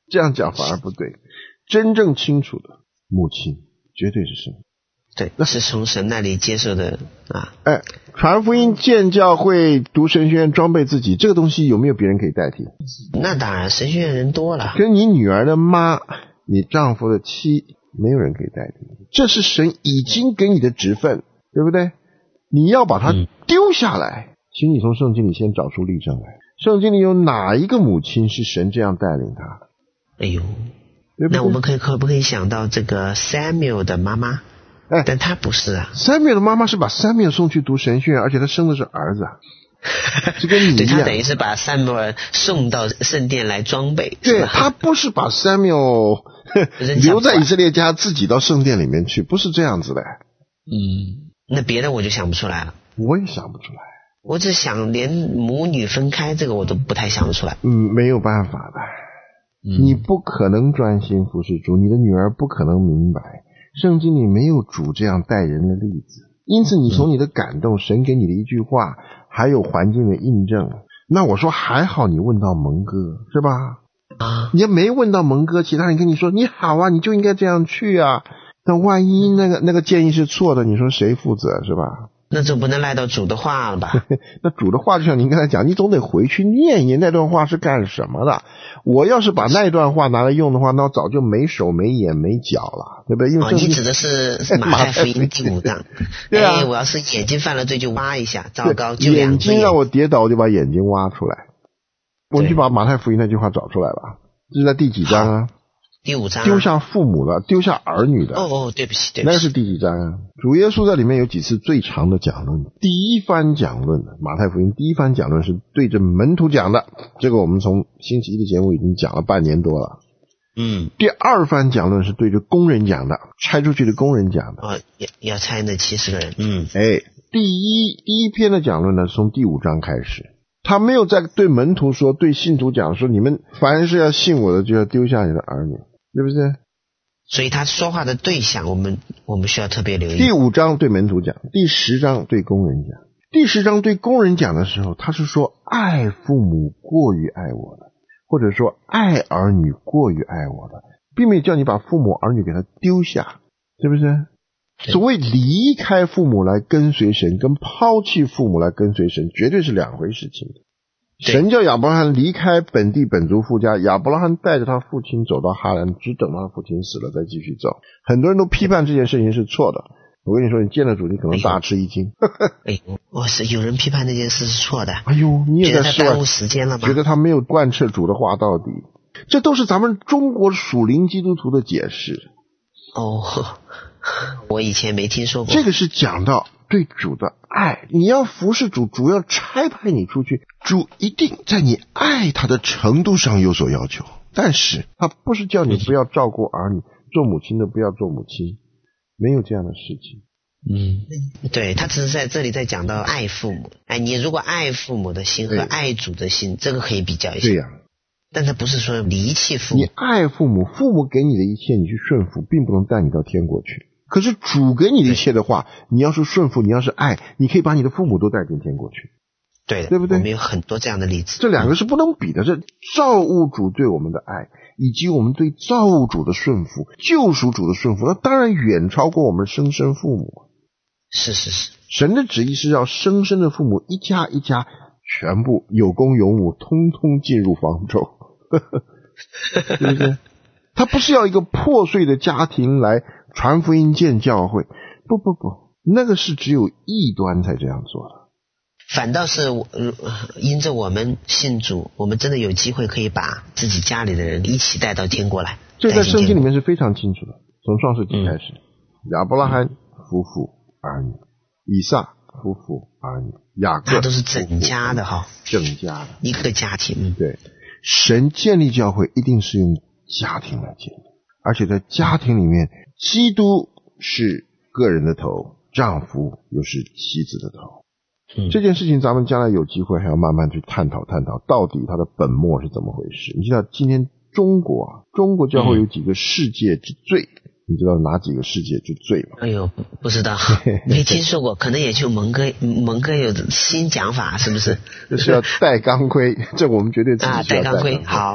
这样讲反而不对。真正清楚的母亲绝对是神。 对，是从神那里接受的啊。 哎，传福音、建教会、读神学院、装备自己，这个东西有没有别人可以代替？ 那当然，神学院人多了。 跟你女儿的妈、你丈夫的妻，没有人可以代替。这是神已经给你的职分，对不对？你要把它丢下来，嗯、请你从圣经里先找出例证来。圣经里有哪一个母亲是神这样带领她？ 哎呦，对对，那我们可以可不可以想到这个 Samuel 的妈妈？哎，但他不是啊。 Samuel 的妈妈是把 Samuel 送去读神学院，而且他生的是儿子啊，就跟你一样。 对，他等于是把 Samuel 送到圣殿来装备。 对，他不是把 Samuel 留在以色列家，自己到圣殿里面去，不是这样子的。 嗯，那别的我就想不出来了。 我也想不出来。 我只想连母女分开这个我都不太想得出来。 嗯，没有办法的。嗯、你不可能专心服侍主，你的女儿不可能明白。圣经里没有主这样待人的例子，因此你从你的感动、嗯、神给你的一句话，还有环境的印证，那我说还好你问到蒙哥，是吧？啊，你要没问到蒙哥，其他人跟你说你好啊，你就应该这样去啊，那万一那个那个建议是错的，你说谁负责，是吧？ 那就不能赖到主的话了吧？ 那主的话就像您刚才讲，你总得回去念一念那段话是干什么的。我要是把那段话拿来用的话，那我早就没手没眼没脚了，对不对？因为哦，你指的是马太福音第五章。对啊，哎，我要是眼睛犯了罪就挖一下，糟糕，就两只眼。 眼睛让我跌倒，我就把眼睛挖出来。我们去把马太福音那句话找出来吧。这是在第几章啊？ 第五章、啊。 丢下父母的，丢下儿女的。 哦哦，对不起，对不起。 那个是第几章啊？主耶稣在里面有几次最长的讲论？第一番讲论，马太福音第一番讲论是对着门徒讲的，这个我们从星期一的节目已经讲了半年多了。嗯。第二番讲论是对着工人讲的，拆出去的工人讲的。 哦，要要拆那七十个人。嗯。 哎，第一第一篇的讲论呢，从第五章开始。他没有在对门徒说，对信徒讲说，你们凡是要信我的，就要丢下你的儿女，对不对？ 所以他说话的对象，我们我们需要特别留意。 第五章对门徒讲，第十章对工人讲。第十章对工人讲的时候，他是说爱父母过于爱我的，或者说爱儿女过于爱我的，并没有叫你把父母儿女给他丢下，是不是？所谓离开父母来跟随神，跟抛弃父母来跟随神，绝对是两回事情。神叫亚伯拉罕离开本地本族父家，亚伯拉罕带着他父亲走到哈兰，只等到他父亲死了再继续走。很多人都批判这件事情是错的，我跟你说，你见了主你可能大吃一惊。 哎呦，我是有人批判那件事是错的。 哎呦，你也在觉得他耽误时间了吗？ 觉得他没有贯彻主的话到底，这都是咱们中国属灵基督徒的解释。 哦，我以前没听说过。 这个是讲到对主的爱，你要服侍主，主要差派你出去，主一定在你爱他的程度上有所要求，但是他不是叫你不要照顾儿女，做母亲的不要做母亲，没有这样的事情。 嗯，对，他只是在这里在讲到爱父母。哎，你如果爱父母的心和爱主的心，这个可以比较一下。 对呀、啊， 但他不是说离弃父母。 你爱父母，父母给你的一切你去顺服，并不能带你到天国去。可是主给你的一切的话，你要是顺服，你要是爱，你可以把你的父母都带进天国去。 对的， 对不对？ 我们有很多这样的例子。 这两个是不能比的，这造物主对我们的爱，以及我们对造物主的顺服，救赎主的顺服，那当然远超过我们生身父母。 是是是， 神的旨意是要生身的父母一家一家全部有公有母，通通进入方舟。对不对？他不是要一个破碎的家庭来传福音建教会，不不不，那个是只有异端才这样做的。 反倒是因着我们信主，我们真的有机会可以把自己家里的人一起带到天国来。 这在圣经里面是非常清楚的，从创世纪开始，嗯、亚伯拉罕夫妇儿女，以撒夫妇儿女，雅各那都是整家的哈， 整家的一个家庭。 对，神建立教会一定是用家庭来建立，而且在家庭里面，基督是个人的头，丈夫又是妻子的头。嗯、这件事情咱们将来有机会还要慢慢去探讨探讨，到底它的本末是怎么回事。你知道今天中国啊，中国教会有几个世界之最、嗯、你知道哪几个世界之最吗？ 哎呦，不知道，没听说过，可能也就蒙哥蒙哥有新讲法，是不是？ 就是要戴钢盔，这我们绝对自己需要啊，戴钢盔。好，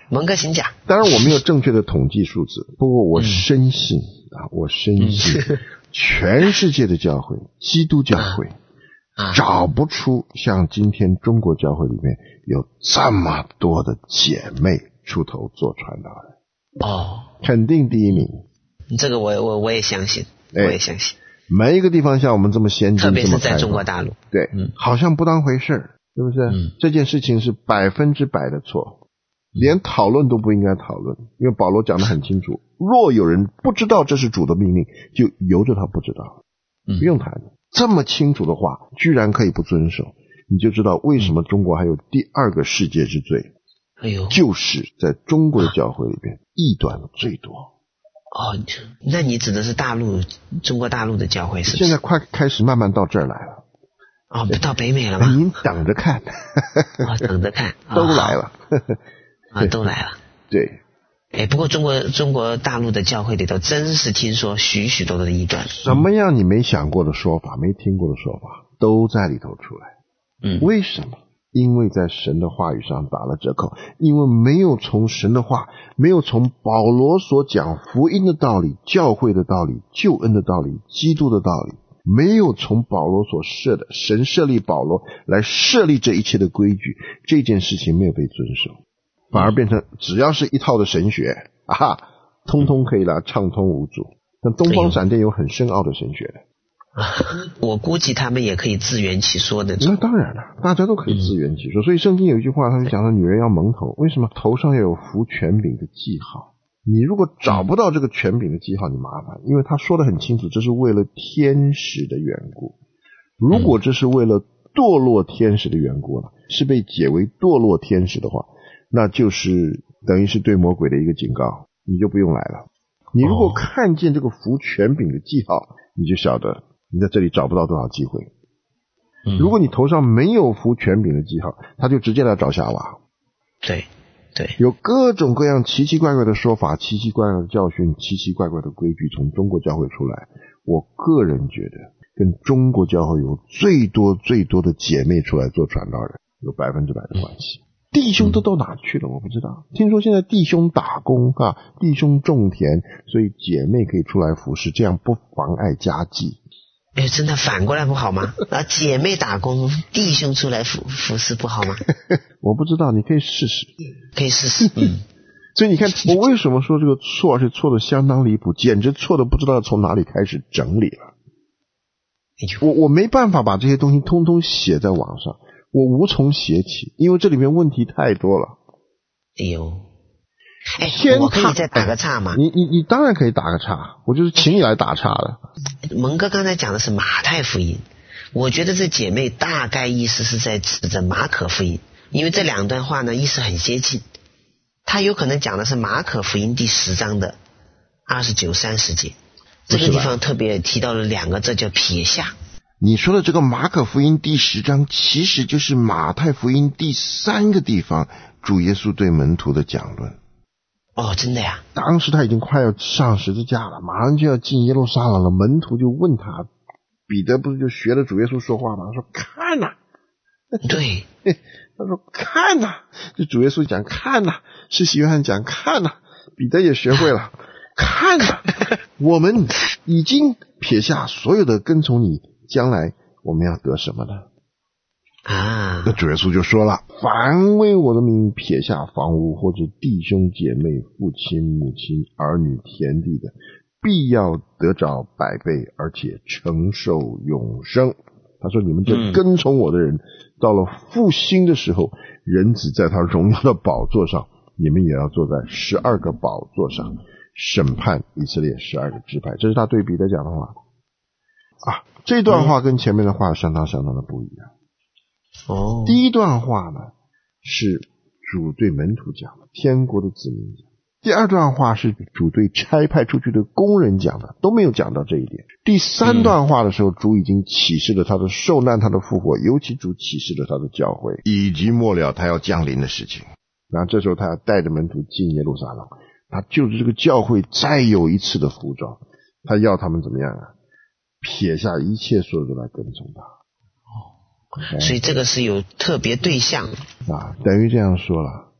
蒙哥请讲。 当然我没有正确的统计数字，不过我深信、嗯、啊，我深信、嗯、全世界的教会，基督教会、啊、找不出像今天中国教会里面有这么多的姐妹出头做传道人。 哦， 肯定第一名。 这个我我我也相信，我也相信。 没一个地方像我们这么先进， 特别是在中国大陆， 对，嗯，好像不当回事，是不是？嗯，这件事情是百分之百的错，连讨论都不应该讨论，因为保罗讲得很清楚，若有人不知道这是主的命令，就由着他不知道，嗯，不用谈。这么清楚的话，居然可以不遵守，你就知道为什么中国还有第二个世界之最。 哎呦， 就是在中国的教会里边，异端最多。 哦，那你指的是大陆中国大陆的教会是不是？ 现在快开始慢慢到这儿来了。 哦，到北美了吗？ 您等着看。 哦，等着看， 都来了。 啊、哦，都来了。 对。 哎，不过中国中国大陆的教会里头，真是听说许许多多的异端。 什么样你没想过的说法，没听过的说法，都在里头出来。 嗯， 为什么？因为在神的话语上打了折扣，因为没有从神的话，没有从保罗所讲福音的道理、教会的道理、救恩的道理、基督的道理，没有从保罗所设的神设立保罗来设立这一切的规矩，这件事情没有被遵守，反而变成只要是一套的神学啊哈，通通可以啦，畅通无阻。但东方闪电有很深奥的神学的。 我估计他们也可以自圆其说的。 那当然了，大家都可以自圆其说。嗯、所以圣经有一句话，他就讲到女人要蒙头，为什么？头上要有服权柄的记号。你如果找不到这个权柄的记号，你麻烦，因为他说得很清楚，这是为了天使的缘故。如果这是为了堕落天使的缘故呢，是被解为堕落天使的话，那就是等于是对魔鬼的一个警告，你就不用来了。你如果看见这个服权柄的记号，你就晓得你在这里找不到多少机会。嗯、如果你头上没有服权柄的记号，他就直接来找夏娃。 对对， 有各种各样奇奇怪怪的说法，奇奇怪怪的教训，奇奇怪怪的规矩从中国教会出来。我个人觉得跟中国教会有最多最多的姐妹出来做传道人有百分之百的关系。嗯、弟兄都到哪去了我不知道，听说现在弟兄打工啊，弟兄种田，所以姐妹可以出来服侍，这样不妨碍家计。 哎，真的反过来不好吗？啊，姐妹打工，弟兄出来服服侍不好吗？ 我不知道，你可以试试， 可以试试。嗯， 所以你看，我为什么说这个错，而且错的相当离谱，简直错的不知道从哪里开始整理了。我我没办法把这些东西通通写在网上，我无从写起，因为这里面问题太多了。 哎呦。哎，我可以再打个岔吗？ 你你你当然可以打个岔，我就是请你来打岔的。 蒙哥刚才讲的是马太福音，我觉得这姐妹大概意思是在指着马可福音，因为这两段话呢意思很接近。他有可能讲的是马可福音第十章的二十九、三十节，这个地方特别提到了两个字叫撇下。 你说的这个马可福音第十章，其实就是马太福音第三个地方主耶稣对门徒的讲论。 哦，真的呀！ 当时他已经快要上十字架了，马上就要进耶路撒冷了。门徒就问他，彼得不是就学了主耶稣说话吗？他说看呐、啊， 对， 他说看呐、啊，就主耶稣讲看呐、啊，施洗约翰讲看呐、啊，彼得也学会了看呐、啊，我们已经撇下所有的跟从你，将来我们要得什么呢？ 啊， 那主耶稣就说了，凡为我的名撇下房屋或者弟兄姐妹父亲母亲儿女田地的，必要得着百倍，而且承受永生。他说你们这跟从我的人、嗯、到了复兴的时候，人子在他荣耀的宝座上，你们也要坐在十二个宝座上审判以色列十二个支派。这是他对彼得讲的话啊。这段话跟前面的话相当相当的不一样。 哦， 第一段话呢是主对门徒讲的，天国的子民讲。第二段话是主对差派出去的工人讲的，都没有讲到这一点。第三段话的时候，主已经启示了他的受难，他的复活，尤其主启示了他的教会，以及末了他要降临的事情。然后这时候他要带着门徒进耶路撒冷，他就是这个教会再有一次的服装，他要他们怎么样啊？撇下一切所有的来跟从他。 所以这个是有特别对象啊，等于这样说了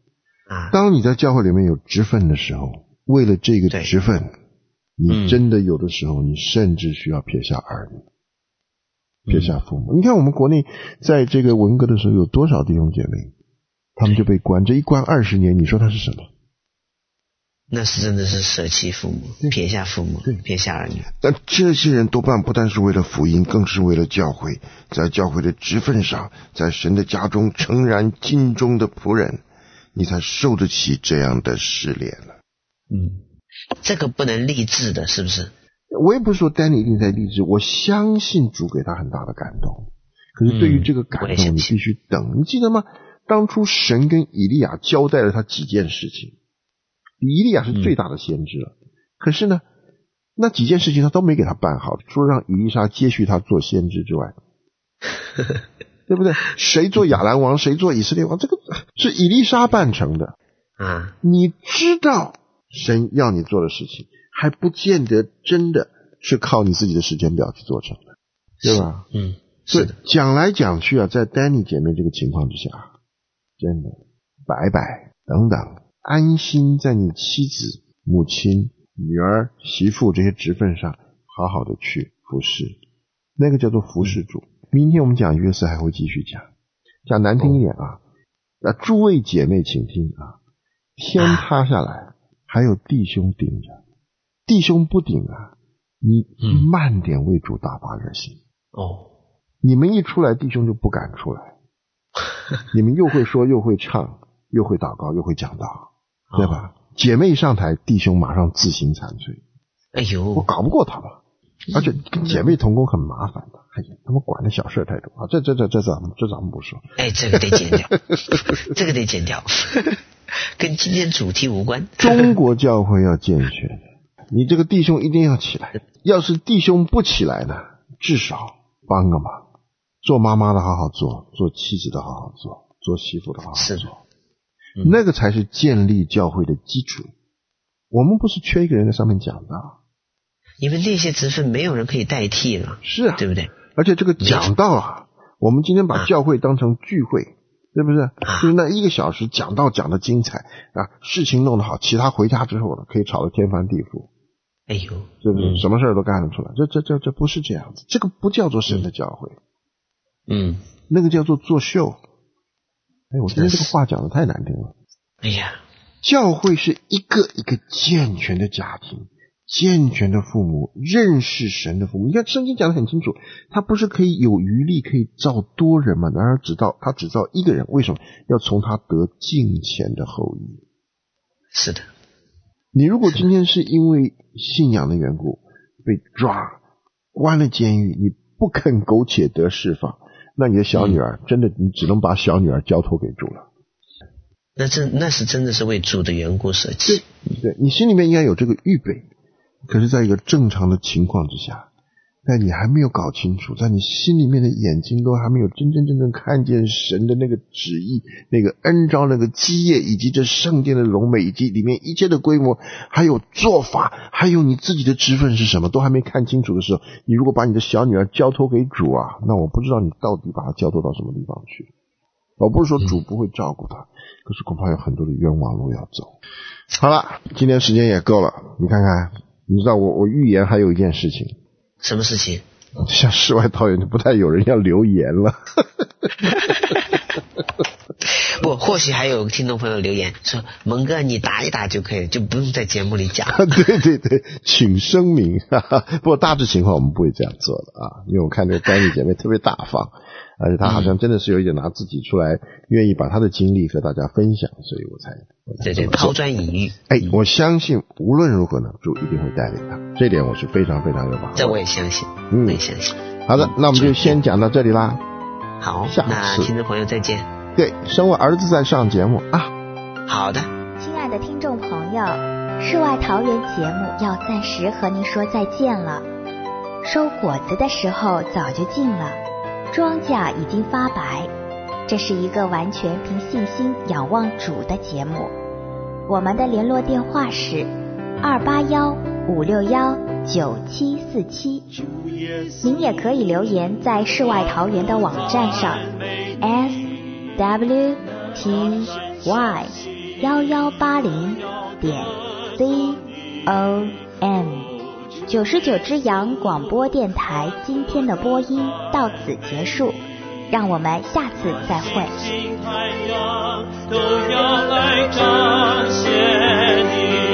啊， 当你在教会里面有职分的时候，为了这个职分，你真的有的时候，你甚至需要撇下儿女，撇下父母。你看我们国内在这个文革的时候，有多少弟兄姐妹，他们就被关，这一关二十年，你说他是什么？ 那是真的是舍弃父母，撇下父母，撇下儿女。 但这些人多半不但是为了福音，更是为了教会，在教会的职分上，在神的家中诚然尽忠的仆人，你才受得起这样的试炼了。 嗯，这个不能励志的，是不是？ 我也不是说丹尼一定在励志，我相信主给他很大的感动。可是对于这个感动，嗯、你必须等。你记得吗？当初神跟以利亚交代了他几件事情。以利亚是最大的先知了，嗯、可是呢，那几件事情他都没给他办好，除了让以利沙接续他做先知之外，对不对？谁做亚兰王，谁做以色列王，这个是以利沙办成的。 啊， 你知道神要你做的事情，还不见得真的是靠你自己的时间表去做成的，对吧？ 嗯， 所以讲来讲去啊，在丹妮姐妹这个情况之下，真的拜拜等等。安心在你妻子、母亲、女儿、媳妇这些职分上好好的去服侍，那个叫做服侍主。明天我们讲约瑟还会继续讲，讲难听一点啊，那诸位姐妹请听啊，天塌下来还有弟兄顶着，弟兄不顶啊，你慢点为主大发热心哦。 你们一出来，弟兄就不敢出来，你们又会说又会唱又会祷告又会讲道。对吧？哦、姐妹上台，弟兄马上自行惭愧。 哎呦， 我搞不过他们，而且跟姐妹同工很麻烦的。哎呀，他们管的小事太多啊！这这这这咱们这咱们不说。 哎，这个得剪掉，这个得剪掉，跟今天主题无关。 中国教会要健全，你这个弟兄一定要起来。要是弟兄不起来呢，至少帮个忙。做妈妈的好好做，做妻子的好好做，做媳妇的好好做。是嗯、那个才是建立教会的基础。我们不是缺一个人在上面讲道， 因为那些职分没有人可以代替了， 是啊， 对不对？ 而且这个讲道啊，我们今天把教会当成聚会，啊、对不对？啊、就是那一个小时讲道讲得精彩啊，事情弄得好，其他回家之后呢，可以吵得天翻地覆。 哎呦， 对不对？嗯、什么事都干得出来，这这这这不是这样子，这个不叫做神的教会， 嗯， 那个叫做作秀。哎，我今天这个话讲得太难听了。 哎呀， 教会是一个一个健全的家庭，健全的父母，认识神的父母。你看圣经讲得很清楚，他不是可以有余力可以造多人吗？然而只造他只造一个人，为什么？要从他得敬虔的后裔。 是的， 你如果今天是因为信仰的缘故被抓关了监狱，你不肯苟且得释放，那你的小女儿、嗯、真的你只能把小女儿交托给主了。 那这那是真的是为主的缘故舍弃。 对，对，你心里面应该有这个预备，可是在一个正常的情况之下，在你还没有搞清楚，在你心里面的眼睛都还没有真真正正看见神的那个旨意，那个恩召，那个基业，以及这圣殿的荣美，以及里面一切的规模，还有做法，还有你自己的职分是什么，都还没看清楚的时候，你如果把你的小女儿交托给主啊，那我不知道你到底把她交托到什么地方去。我不是说主不会照顾她、嗯、可是恐怕有很多的冤枉路要走。好了，今天时间也够了，你看看，你知道我我预言还有一件事情。 什么事情？ 像世外桃源就不太有人要留言了。 不，或许还有听众朋友留言说，蒙哥你打一打就可以，就不用在节目里讲。 对对对，请声明。不过大致情况我们不会这样做的啊，因为我看这个甘丽姐妹特别大方，而且她好像真的是有一点拿自己出来，愿意把她的经历和大家分享，所以我才我才对对抛砖引玉。 哎，我相信无论如何呢，主一定会带领她，这点我是非常非常有把握。 这我也相信， 嗯， 我也相信。 好的，那我们就先讲到这里啦。 好， 下次那听众朋友再见。 对，生我儿子在上节目啊。 好的， 亲爱的听众朋友，世外桃源节目要暂时和您说再见了。收果子的时候早就近了，庄稼已经发白，这是一个完全凭信心仰望主的节目。我们的联络电话是二八幺五六幺九七四七，您也可以留言在世外桃源的网站上 s w t y 幺幺八零点 C O M。九十九只羊广播电台今天的播音到此结束，让我们下次再会。都要来彰显你